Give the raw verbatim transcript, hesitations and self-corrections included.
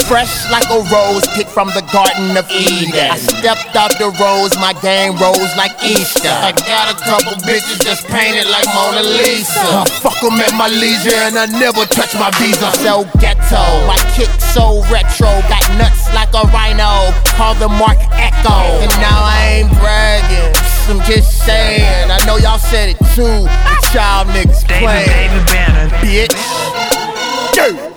fresh like a rose picked from the Garden of Eden. I stepped out the rose, my game rose like Easter. I got a couple bitches that's painted like Mona Lisa. I fuck them at my leisure and I never touch my visa. So ghetto, my kick so retro, got nuts like a rhino. Call the Mark Echo. And now I ain't bragging, I'm just saying. I know y'all said it too. Child niggas playing, bitch.